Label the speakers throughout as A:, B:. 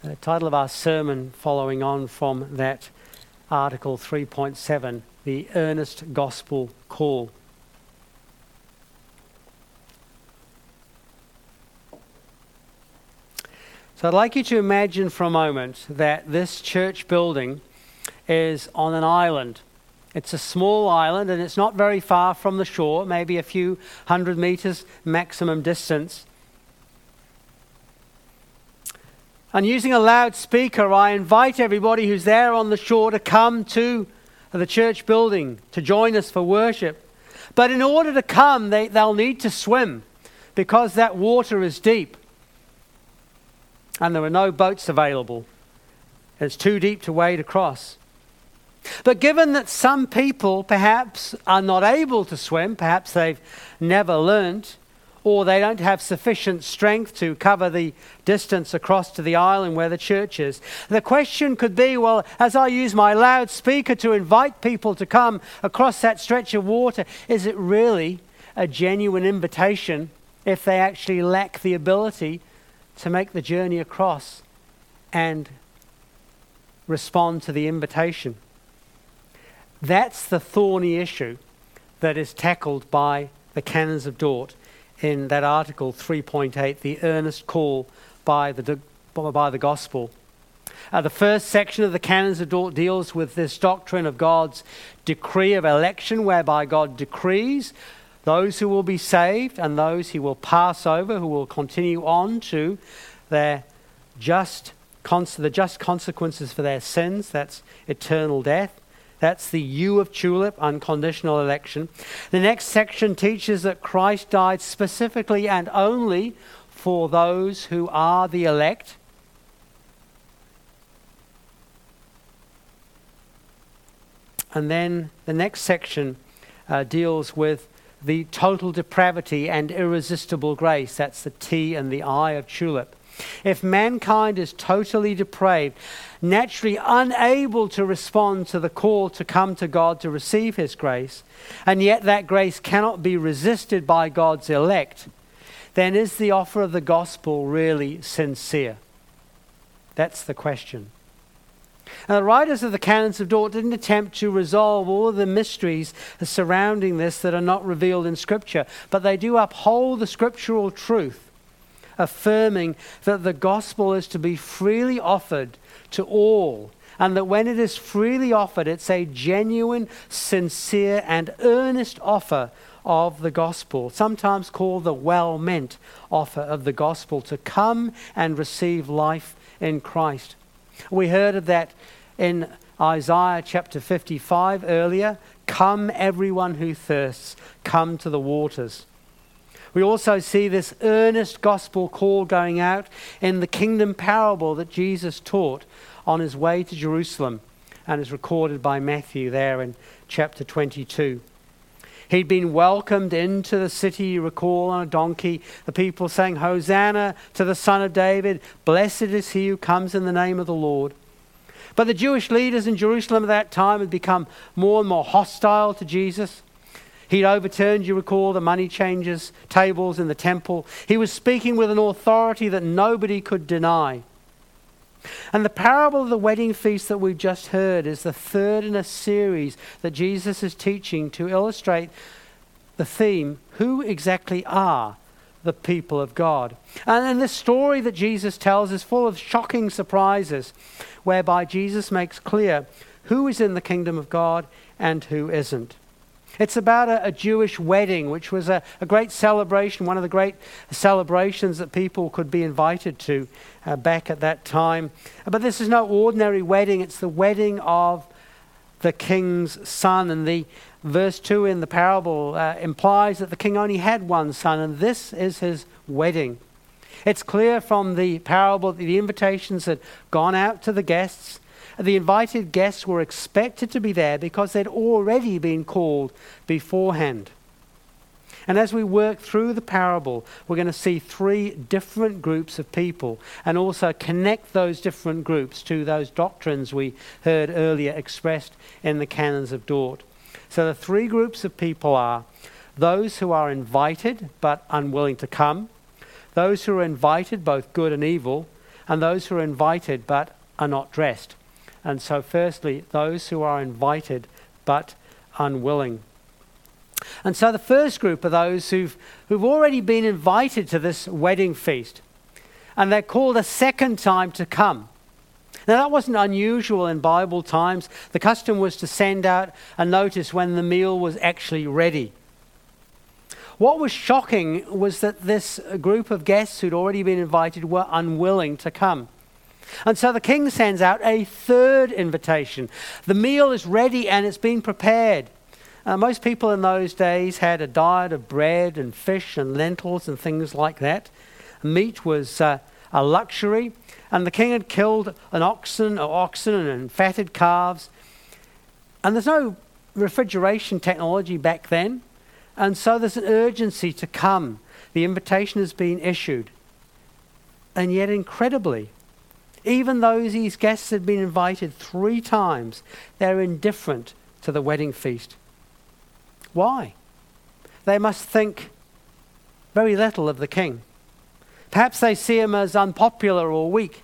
A: The title of our sermon following on from that Article 3.7, the earnest gospel call. So I'd like you to imagine for a moment that this church building is on an island. It's a small island and it's not very far from the shore, maybe a few hundred meters maximum distance. And using a loudspeaker, I invite everybody who's there on the shore to come to the church building to join us for worship. But in order to come, they'll need to swim because that water is deep. And there are no boats available. It's too deep to wade across. But given that some people perhaps are not able to swim, perhaps they've never learned, or they don't have sufficient strength to cover the distance across to the island where the church is. The question could be, well, as I use my loudspeaker to invite people to come across that stretch of water, is it really a genuine invitation if they actually lack the ability to make the journey across and respond to the invitation? That's the thorny issue that is tackled by the Canons of Dort in that Article 3.8, the earnest call by the gospel. The first section of the Canons of Dort deals with this doctrine of God's decree of election, whereby God decrees those who will be saved and those he will pass over, who will continue on to their the just consequences for their sins. That's eternal death. That's the U of tulip, unconditional election. The next section teaches that Christ died specifically and only for those who are the elect. And then the next section deals with the total depravity and irresistible grace. That's the T and the I of tulip. If mankind is totally depraved, naturally unable to respond to the call to come to God to receive his grace, and yet that grace cannot be resisted by God's elect, then is the offer of the gospel really sincere? That's the question. Now, the writers of the Canons of Dort didn't attempt to resolve all of the mysteries surrounding this that are not revealed in Scripture, but they do uphold the scriptural truth, affirming that the gospel is to be freely offered to all, and that when it is freely offered, it's a genuine, sincere, and earnest offer of the gospel, sometimes called the well-meant offer of the gospel, to come and receive life in Christ. We heard of that in Isaiah chapter 55 earlier. Come, everyone who thirsts, come to the waters. We also see this earnest gospel call going out in the kingdom parable that Jesus taught on his way to Jerusalem and is recorded by Matthew there in chapter 22. He'd been welcomed into the city, you recall, on a donkey. The people sang, "Hosanna to the Son of David. Blessed is he who comes in the name of the Lord." But the Jewish leaders in Jerusalem at that time had become more and more hostile to Jesus. He'd overturned, you recall, the money changers' tables in the temple. He was speaking with an authority that nobody could deny. And the parable of the wedding feast that we've just heard is the third in a series that Jesus is teaching to illustrate the theme, who exactly are the people of God? And the story that Jesus tells is full of shocking surprises, whereby Jesus makes clear who is in the kingdom of God and who isn't. It's about a Jewish wedding, which was a great celebration, one of the great celebrations that people could be invited to back at that time. But this is no ordinary wedding. It's the wedding of the king's son. And the verse 2 in the parable implies that the king only had one son, and this is his wedding. It's clear from the parable that the invitations had gone out to the guests. The invited guests were expected to be there because they'd already been called beforehand. And as we work through the parable, we're going to see three different groups of people and also connect those different groups to those doctrines we heard earlier expressed in the Canons of Dort. So the three groups of people are those who are invited but unwilling to come, those who are invited, both good and evil, and those who are invited but are not dressed. And so firstly, those who are invited but unwilling. And so the first group are those who've already been invited to this wedding feast, and they're called a second time to come. Now that wasn't unusual in Bible times. The custom was to send out a notice when the meal was actually ready. What was shocking was that this group of guests who'd already been invited were unwilling to come. And so the king sends out a third invitation. The meal is ready and it's been prepared. Most people in those days had a diet of bread and fish and lentils and things like that. Meat was a luxury, and the king had killed an oxen and fatted calves. And there's no refrigeration technology back then, and so there's an urgency to come. The invitation has been issued. And yet incredibly, even though these guests had been invited 3 times, they're indifferent to the wedding feast. Why? They must think very little of the king. Perhaps they see him as unpopular or weak.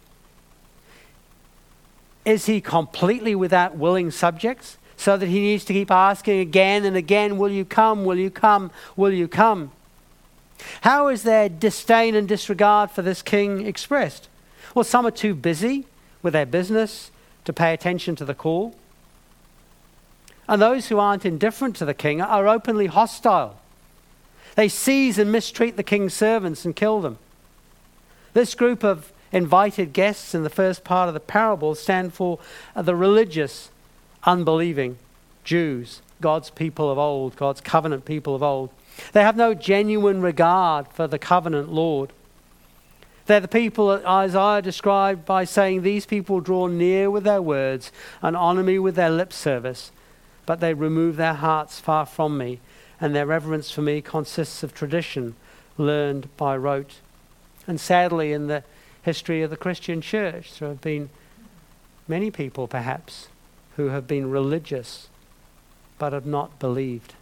A: Is he completely without willing subjects, so that he needs to keep asking again and again, will you come, will you come, will you come? How is their disdain and disregard for this king expressed? Well, some are too busy with their business to pay attention to the call. And those who aren't indifferent to the king are openly hostile. They seize and mistreat the king's servants and kill them. This group of invited guests in the first part of the parable stand for the religious, unbelieving Jews, God's people of old, God's covenant people of old. They have no genuine regard for the covenant Lord. They're the people that Isaiah described by saying, these people draw near with their words and honor me with their lip service, but they remove their hearts far from me, and their reverence for me consists of tradition learned by rote. And sadly, in the history of the Christian church, there have been many people perhaps who have been religious but have not believed.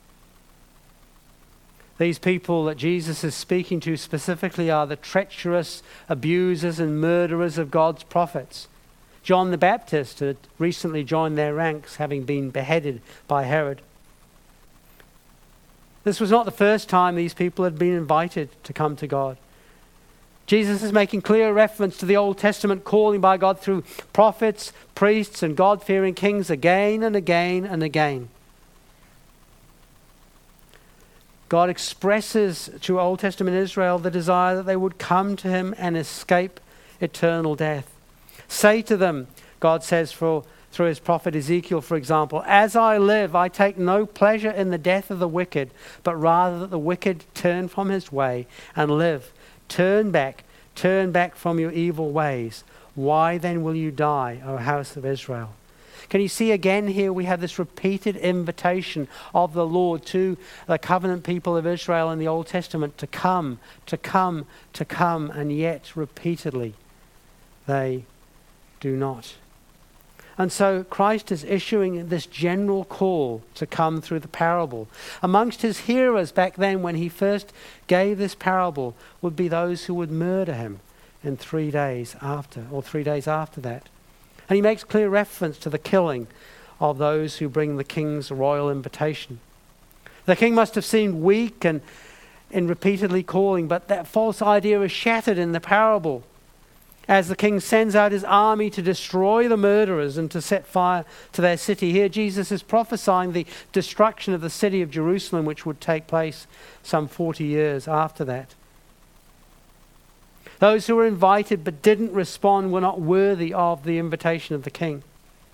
A: These people that Jesus is speaking to specifically are the treacherous abusers and murderers of God's prophets. John the Baptist had recently joined their ranks, having been beheaded by Herod. This was not the first time these people had been invited to come to God. Jesus is making clear reference to the Old Testament calling by God through prophets, priests, and God-fearing kings again and again and again. God expresses to Old Testament Israel the desire that they would come to him and escape eternal death. Say to them, God says through his prophet Ezekiel, for example, as I live, I take no pleasure in the death of the wicked, but rather that the wicked turn from his way and live. Turn back from your evil ways. Why then will you die, O house of Israel? Can you see again here we have this repeated invitation of the Lord to the covenant people of Israel in the Old Testament to come, and yet repeatedly they do not. And so Christ is issuing this general call to come through the parable. Amongst his hearers back then when he first gave this parable would be those who would murder him in 3 days after that. And he makes clear reference to the killing of those who bring the king's royal invitation. The king must have seemed weak and in repeatedly calling, but that false idea is shattered in the parable as the king sends out his army to destroy the murderers and to set fire to their city. Here Jesus is prophesying the destruction of the city of Jerusalem, which would take place some 40 years after that. Those who were invited but didn't respond were not worthy of the invitation of the king.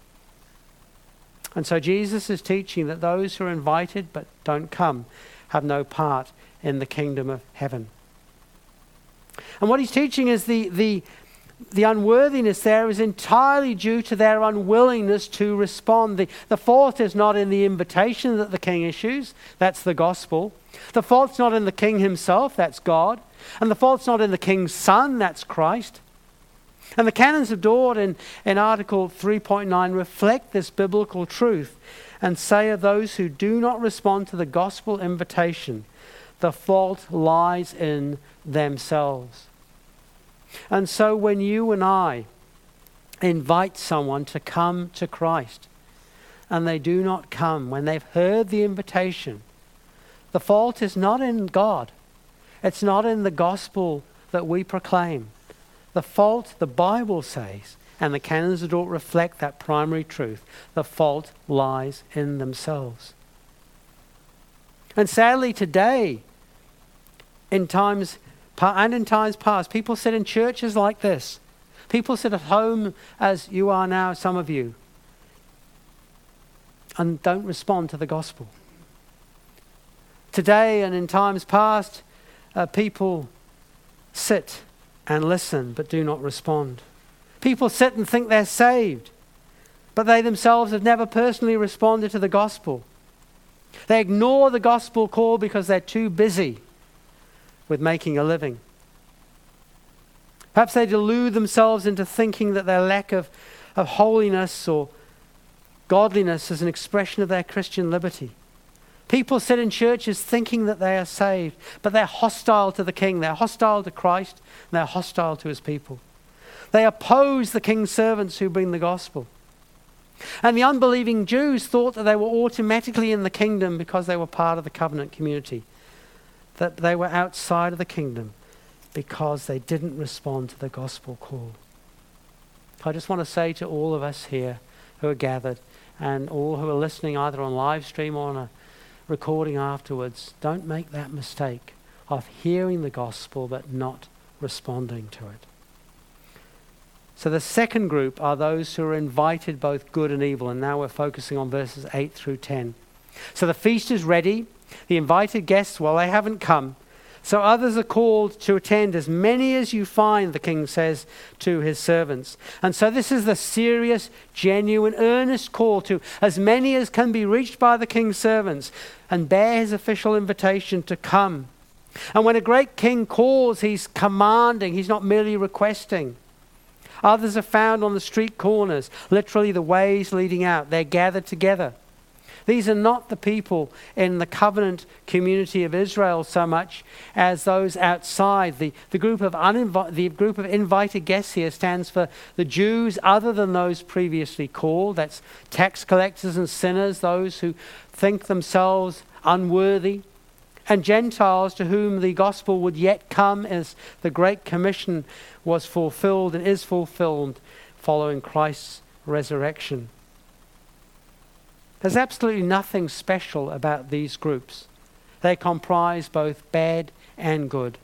A: And so Jesus is teaching that those who are invited but don't come have no part in the kingdom of heaven. And what he's teaching is the unworthiness there is entirely due to their unwillingness to respond. The fault is not in the invitation that the king issues. That's the gospel. The fault's not in the king himself. That's God. And the fault's not in the king's son. That's Christ. And the canons of Dort in Article 3.9 reflect this biblical truth and say of those who do not respond to the gospel invitation, the fault lies in themselves. And so when you and I invite someone to come to Christ and they do not come, when they've heard the invitation, the fault is not in God. It's not in the gospel that we proclaim. The fault, the Bible says, and the canons of Dort reflect that primary truth, the fault lies in themselves. And sadly today, in times past, people sit in churches like this. People sit at home as you are now, some of you, and don't respond to the gospel. Today and in times past, people sit and listen but do not respond. People sit and think they're saved, but they themselves have never personally responded to the gospel. They ignore the gospel call because they're too busy with making a living. Perhaps they delude themselves into thinking that their lack of holiness or godliness is an expression of their Christian liberty. People sit in churches thinking that they are saved, but they're hostile to the King. They're hostile to Christ, and they're hostile to his people. They oppose the King's servants who bring the gospel. And the unbelieving Jews thought that they were automatically in the kingdom because they were part of the covenant community, that they were outside of the kingdom because they didn't respond to the gospel call. I just want to say to all of us here who are gathered and all who are listening either on live stream or on a recording afterwards, don't make that mistake of hearing the gospel but not responding to it. So the second group are those who are invited both good and evil, and now we're focusing on verses 8 through 10. So the feast is ready. The invited guests, well, they haven't come. So others are called to attend, as many as you find, the king says to his servants. And so this is the serious, genuine, earnest call to as many as can be reached by the king's servants and bear his official invitation to come. And when a great king calls, he's commanding, he's not merely requesting. Others are found on the street corners, literally the ways leading out. They're gathered together. These are not the people in the covenant community of Israel so much as those outside. The group of invited guests here stands for the Jews other than those previously called. That's tax collectors and sinners, those who think themselves unworthy, and Gentiles to whom the gospel would yet come as the Great Commission was fulfilled and is fulfilled following Christ's resurrection. There's absolutely nothing special about these groups. They comprise both bad and good.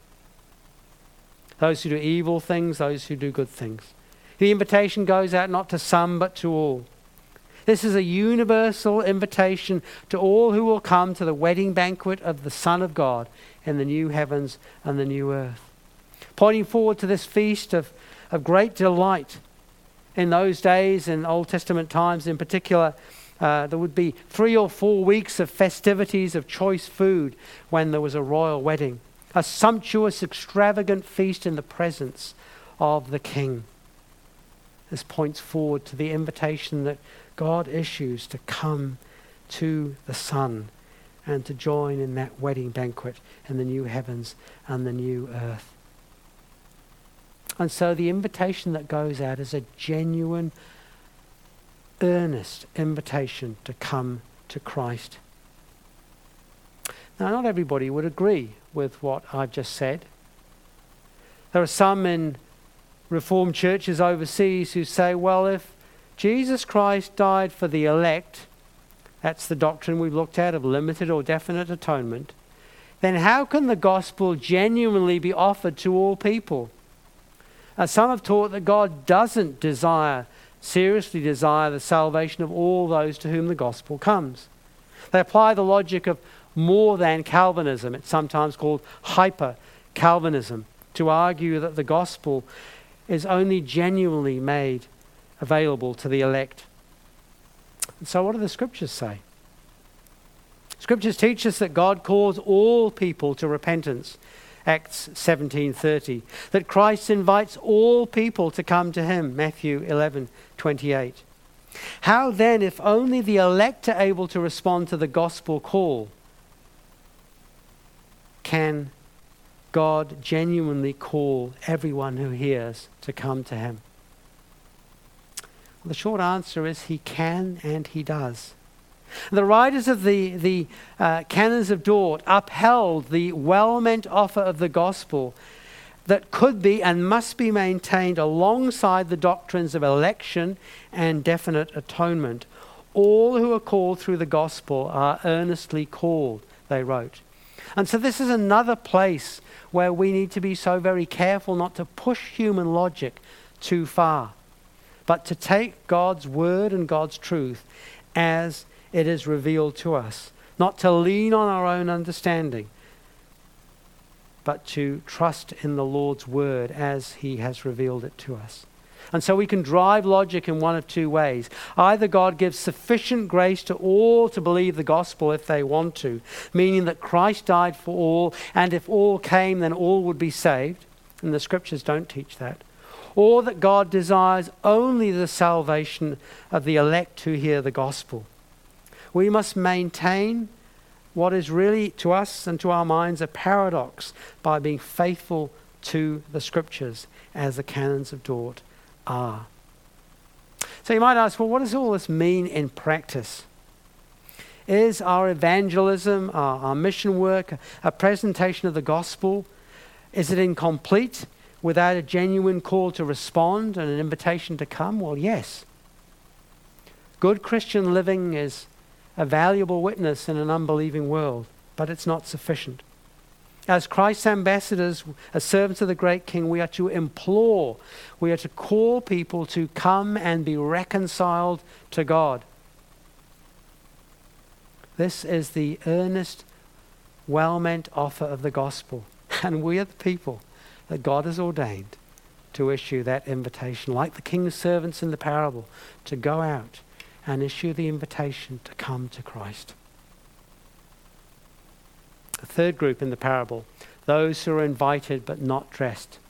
A: Those who do evil things, those who do good things. The invitation goes out not to some but to all. This is a universal invitation to all who will come to the wedding banquet of the Son of God in the new heavens and the new earth. Pointing forward to this feast of great delight. In those days, in Old Testament times in particular, there would be 3 or 4 weeks of festivities of choice food when there was a royal wedding. A sumptuous, extravagant feast in the presence of the king. This points forward to the invitation that God issues to come to the Son and to join in that wedding banquet in the new heavens and the new earth. And so the invitation that goes out is a genuine, earnest invitation to come to Christ. Now, not everybody would agree with what I've just said. There are some in Reformed churches overseas who say, well, if Jesus Christ died for the elect, that's the doctrine we've looked at of limited or definite atonement, then how can the gospel genuinely be offered to all people? Some have taught that God doesn't seriously desire the salvation of all those to whom the gospel comes. They apply the logic of more than Calvinism, it's sometimes called hyper-Calvinism, to argue that the gospel is only genuinely made available to the elect. And so what do the scriptures say? Scriptures teach us that God calls all people to repentance, Acts 17:30. That Christ invites all people to come to him, Matthew 11:28. How then, if only the elect are able to respond to the gospel call, can God genuinely call everyone who hears to come to him? Well, the short answer is he can and he does. The writers of the Canons of Dort upheld the well-meant offer of the gospel that could be and must be maintained alongside the doctrines of election and definite atonement. All who are called through the gospel are earnestly called, they wrote. And so this is another place where we need to be so very careful not to push human logic too far, but to take God's word and God's truth as it is revealed to us. Not to lean on our own understanding, but to trust in the Lord's word as he has revealed it to us. And so we can drive logic in one of two ways. Either God gives sufficient grace to all to believe the gospel if they want to, meaning that Christ died for all, and if all came, then all would be saved. And the scriptures don't teach that. Or that God desires only the salvation of the elect who hear the gospel. We must maintain what is really to us and to our minds a paradox by being faithful to the scriptures as the Canons of Dort are. So you might ask, well, what does all this mean in practice? Is our evangelism, our mission work, a presentation of the gospel, is it incomplete without a genuine call to respond and an invitation to come? Well, yes. Good Christian living is a valuable witness in an unbelieving world, but it's not sufficient. As Christ's ambassadors, as servants of the great King, we are to implore, we are to call people to come and be reconciled to God. This is the earnest, well-meant offer of the gospel. And we are the people that God has ordained to issue that invitation, like the king's servants in the parable, to go out and issue the invitation to come to Christ. A third group in the parable, those who are invited but not dressed.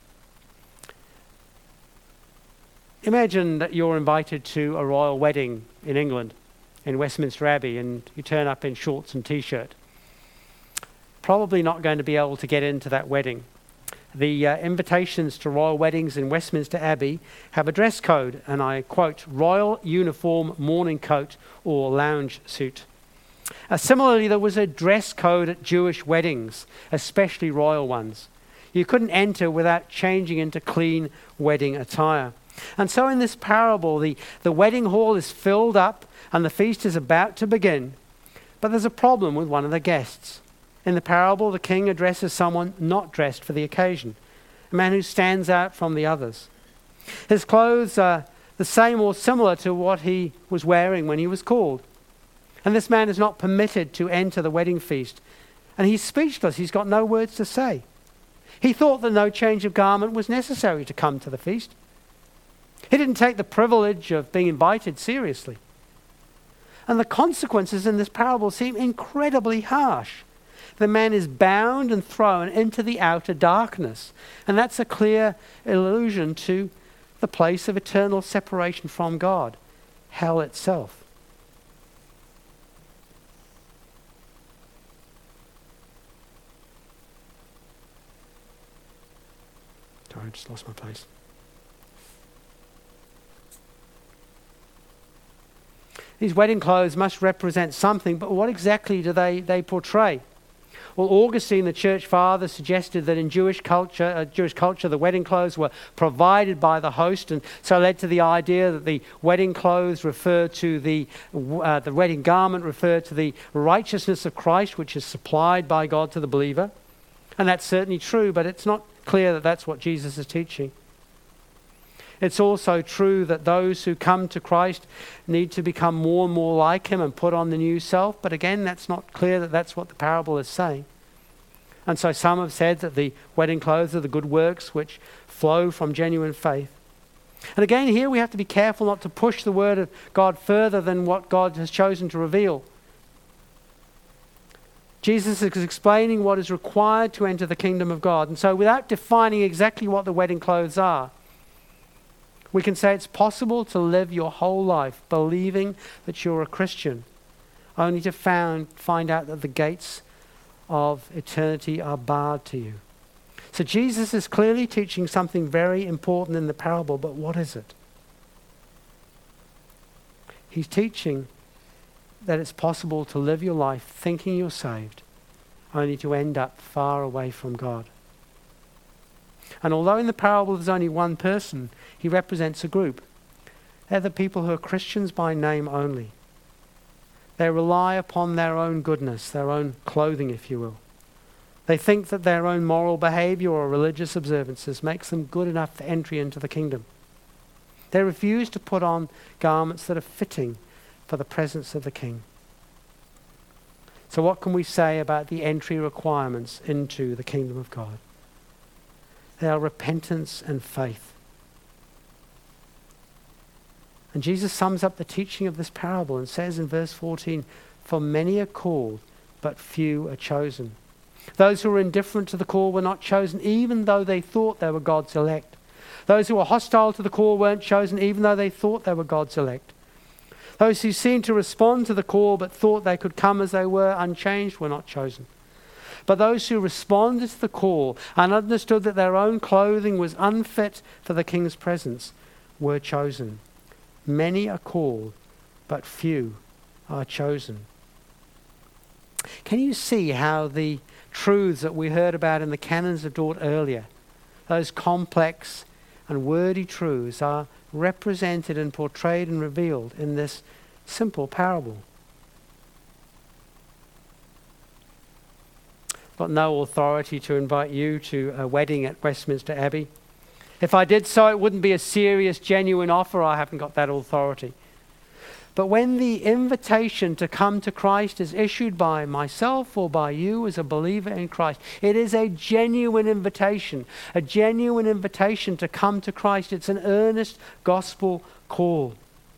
A: Imagine that you're invited to a royal wedding in England, in Westminster Abbey, and you turn up in shorts and t-shirt. Probably not going to be able to get into that wedding. The invitations to royal weddings in Westminster Abbey have a dress code, and I quote, royal uniform, morning coat, or lounge suit. Similarly, there was a dress code at Jewish weddings, especially royal ones. You couldn't enter without changing into clean wedding attire. And so in this parable, the wedding hall is filled up and the feast is about to begin, but there's a problem with one of the guests. In the parable, the king addresses someone not dressed for the occasion, a man who stands out from the others. His clothes are the same or similar to what he was wearing when he was called. And this man is not permitted to enter the wedding feast. And he's speechless. He's got no words to say. He thought that no change of garment was necessary to come to the feast. He didn't take the privilege of being invited seriously. And the consequences in this parable seem incredibly harsh. The man is bound and thrown into the outer darkness. And that's a clear allusion to the place of eternal separation from God, hell itself. Sorry, I just lost my place. These wedding clothes must represent something, but what exactly do they portray? Well, Augustine, the church father, suggested that in Jewish culture, the wedding clothes were provided by the host, and so led to the idea that the wedding clothes refer to the wedding garment referred to the righteousness of Christ, which is supplied by God to the believer. And that's certainly true, but it's not clear that that's what Jesus is teaching. It's also true that those who come to Christ need to become more and more like him and put on the new self. But again, that's not clear that that's what the parable is saying. And so some have said that the wedding clothes are the good works which flow from genuine faith. And again, here we have to be careful not to push the word of God further than what God has chosen to reveal. Jesus is explaining what is required to enter the kingdom of God. And so without defining exactly what the wedding clothes are, we can say it's possible to live your whole life believing that you're a Christian, only to find out that the gates of eternity are barred to you. So Jesus is clearly teaching something very important in the parable, but what is it? He's teaching that it's possible to live your life thinking you're saved, only to end up far away from God. And although in the parable there's only one person, he represents a group. They're the people who are Christians by name only. They rely upon their own goodness, their own clothing, if you will. They think that their own moral behavior or religious observances makes them good enough for entry into the kingdom. They refuse to put on garments that are fitting for the presence of the King. So what can we say about the entry requirements into the kingdom of God? They are repentance and faith. And Jesus sums up the teaching of this parable and says in verse 14, "For many are called, but few are chosen." Those who were indifferent to the call were not chosen, even though they thought they were God's elect. Those who were hostile to the call weren't chosen, even though they thought they were God's elect. Those who seemed to respond to the call but thought they could come as they were unchanged were not chosen. But those who responded to the call and understood that their own clothing was unfit for the King's presence were chosen. Many are called, but few are chosen. Can you see how the truths that we heard about in the Canons of Dort earlier, those complex and wordy truths, are represented and portrayed and revealed in this simple parable? I've got no authority to invite you to a wedding at Westminster Abbey. If I did so, it wouldn't be a serious, genuine offer. I haven't got that authority. But when the invitation to come to Christ is issued by myself or by you as a believer in Christ, it is a genuine invitation to come to Christ. It's an earnest gospel call.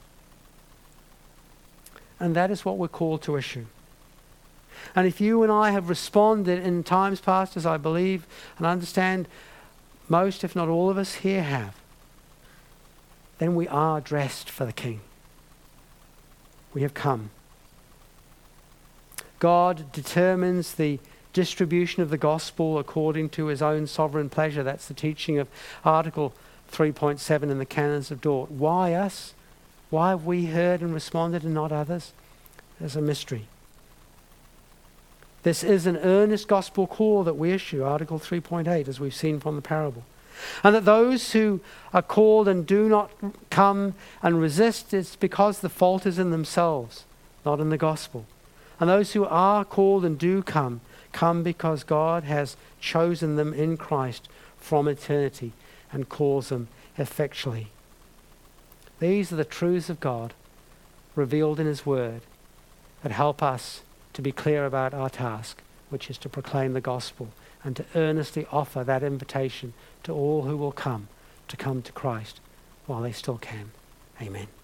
A: And that is what we're called to issue. And if you and I have responded in times past, as I believe and understand most, if not all of us here have, then we are dressed for the King. We have come. God determines the distribution of the gospel according to his own sovereign pleasure. That's the teaching of Article 3.7 in the Canons of Dort. Why us? Why have we heard and responded and not others? There's a mystery. This is an earnest gospel call that we issue, Article 3.8, as we've seen from the parable. And that those who are called and do not come and resist, it's because the fault is in themselves, not in the gospel. And those who are called and do come because God has chosen them in Christ from eternity and calls them effectually. These are the truths of God revealed in his word that help us to be clear about our task, which is to proclaim the gospel and to earnestly offer that invitation to all who will come to Christ while they still can. Amen.